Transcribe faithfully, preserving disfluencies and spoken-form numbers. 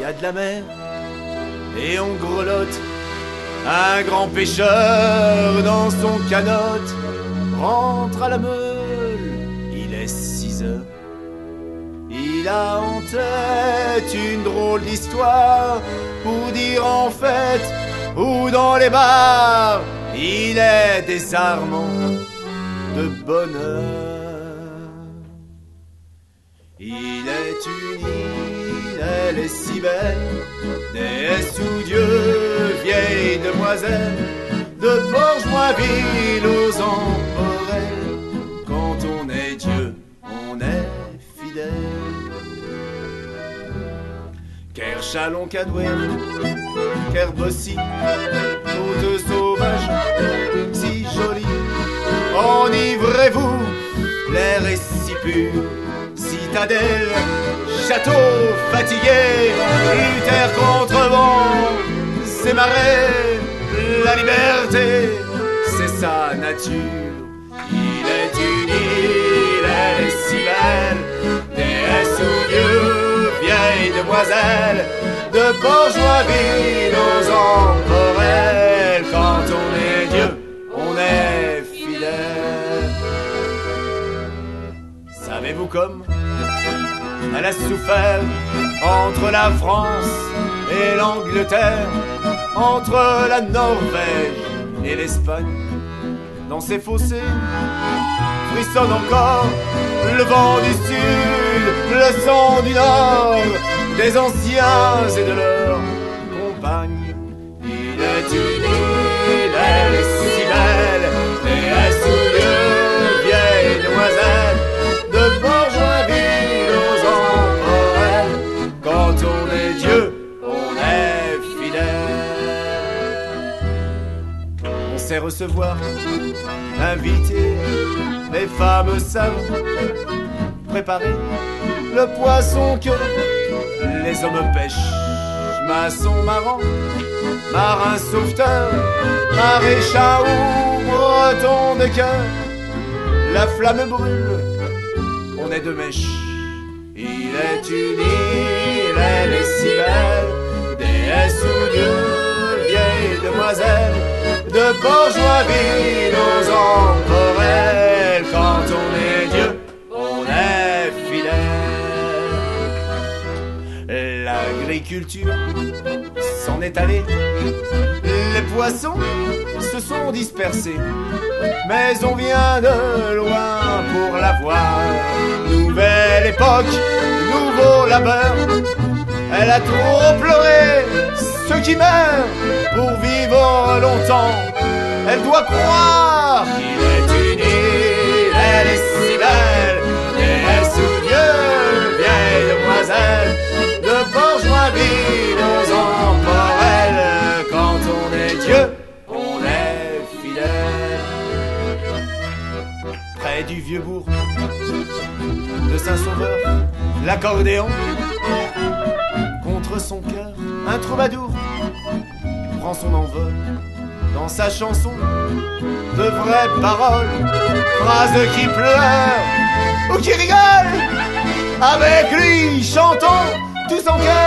a de la mer et on grelotte. Un grand pêcheur dans son canot rentre à la meule, il est six heures. Il a en tête une drôle d'histoire pour dire en fête ou dans les bars. Il est désarmant de bonheur. Il est une île, elle est si belle, déesse ou Dieu, vieille demoiselle, de Forges-Moisville aux Emporelles. Quand on est Dieu, on est fidèle. Ker Chalon Cadouet, Ker Bossy, côte sauvage, si jolie. Enivrez-vous, l'air est si pur. Citadelle, château fatigué, Luther contre vent, c'est marée. La liberté, c'est sa nature. Il est une île, elle est si belle, déesse ou Dieu, vieille demoiselle, de Forges-Moisville aux Emporelles. Quand on est Dieu, on est fidèle. Savez-vous comme elle a souffert entre la France et l'Angleterre, entre la Norvège et l'Espagne? Dans ces fossés frissonne encore le vent du sud, le sang du nord, des anciens et de leurs compagnes. Il est une île, elle est si belle, déesse ou Dieu, vieille demoiselle, de Forges-Moisville aux Emporelles. Quand on est Dieu, on est fidèle. On sait recevoir, inviter, les femmes savent préparer le poisson que les hommes pêchent. Maçon, marin, marin sauveteur, maréchal ou breton de cœur, la flamme brûle, on est de mèche. Il est une île, elle est si belle, déesse ou Dieu, vieille demoiselle, de Forges-Moisville aux Emporelles. Quand on est Dieu, on est fidèle. L'agriculture s'en est allée, les poissons se sont dispersés, mais on vient de loin pour la voir. Nouvelle époque, nouveau labeur, elle a trop pleuré ceux qui meurent pour vivre longtemps. Elle doit croire qu'il est une île, elle est si belle, déesse ou Dieu, vieille demoiselle, de Forges-Moisville aux Emporelles. Quand on est Dieu, on est fidèle. Près du vieux bourg de Saint-Sauveur, l'accordéon contre son cœur, un troubadour prend son envol. Dans sa chanson, de vraies paroles, phrases qui pleurent ou qui rigolent. Avec lui, chantons tous en cœur.